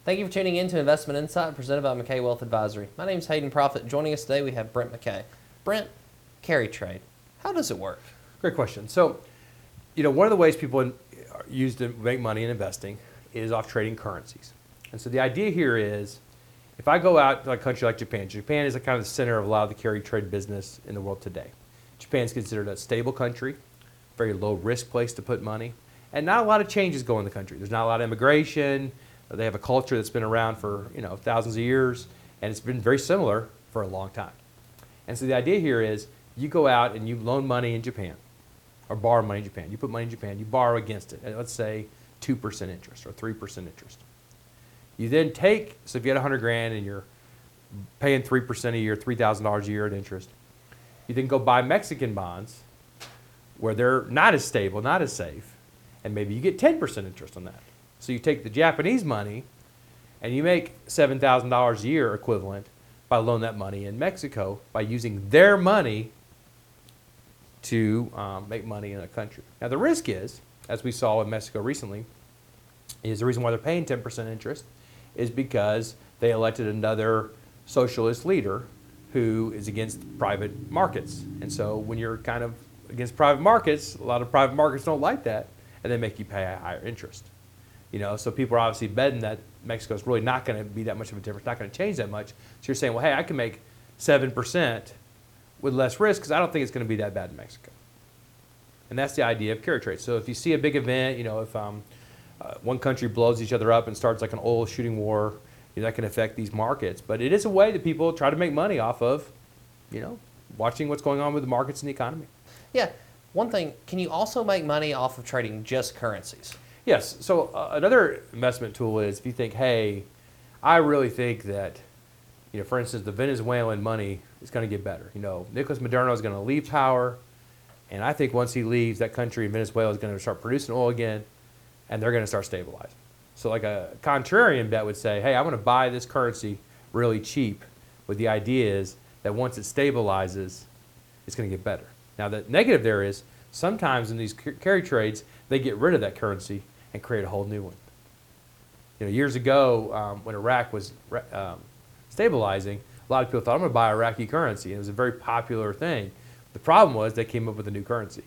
Thank you for tuning in to Investment Insight presented by McKay Wealth Advisory. My name is Hayden Profit. Joining us today, we have Brent McKay. Brent, carry trade. How does it work? Great question. So, one of the ways people use to make money in investing is off trading currencies. And so the idea here is, if I go out to a country like Japan, Japan is kind of the center of a lot of the carry trade business in the world today. Japan is considered a stable country, very low risk place to put money, and not a lot of changes go in the country. There's not a lot of immigration. They have a culture that's been around for thousands of years, and it's been very similar for a long time. And so the idea here is, you go out and you loan money in Japan, or borrow money in Japan. You put money in Japan, you borrow against it at, let's say, 2% interest or 3% interest. You then take, so if you had 100 grand and you're paying 3% a year, $3,000 a year in interest, you then go buy Mexican bonds where they're not as stable, not as safe, and maybe you get 10% interest on that. So you take the Japanese money and you make $7,000 a year equivalent by loaning that money in Mexico by using their money to make money in a country. Now the risk is, as we saw in Mexico recently, is the reason why they're paying 10% interest is because they elected another socialist leader who is against private markets. And so when you're kind of against private markets, a lot of private markets don't like that, and they make you pay a higher interest. So people are obviously betting that Mexico is really not going to be that much of a difference, not going to change that much. So you're saying, well, hey, I can make 7% with less risk because I don't think it's going to be that bad in Mexico. And that's the idea of carry trade. So if you see a big event, if one country blows each other up and starts like an oil shooting war, that can affect these markets. But it is a way that people try to make money off of, watching what's going on with the markets and the economy. Yeah. One thing, can you also make money off of trading just currencies? Yes. So another investment tool is if you think, hey, I really think that, for instance, the Venezuelan money is going to get better. Nicolas Maduro is going to leave power, and I think once he leaves, that country in Venezuela is going to start producing oil again, and they're going to start stabilizing. So like a contrarian bet would say, hey, I'm going to buy this currency really cheap with the idea is that once it stabilizes, it's going to get better. Now the negative there is sometimes in these carry trades, they get rid of that currency and create a whole new one. Years ago, when Iraq was stabilizing, a lot of people thought, I'm going to buy Iraqi currency. And it was a very popular thing. The problem was they came up with a new currency,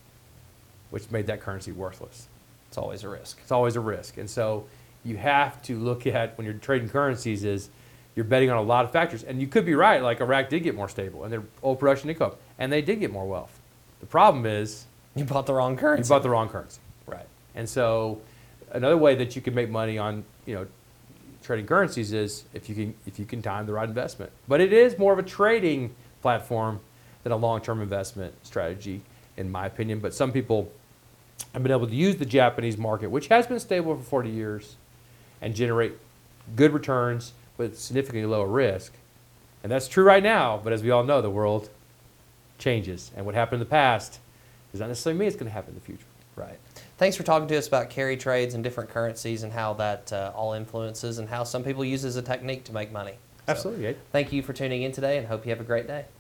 which made that currency worthless. It's always a risk. It's always a risk. And so you have to look at, when you're trading currencies, is you're betting on a lot of factors. And you could be right, like Iraq did get more stable, and their oil production did go up, and they did get more wealth. The problem is, you bought the wrong currency. You bought the wrong currency. Right. And so another way that you can make money on, trading currencies is if you can time the right investment. But it is more of a trading platform than a long-term investment strategy, in my opinion. But some people have been able to use the Japanese market, which has been stable for 40 years, and generate good returns with significantly lower risk. And that's true right now, but as we all know, the world changes. And what happened in the past does not necessarily mean it's going to happen in the future. Right. Thanks for talking to us about carry trades and different currencies and how that all influences and how some people use it as a technique to make money. Absolutely. So, thank you for tuning in today and hope you have a great day.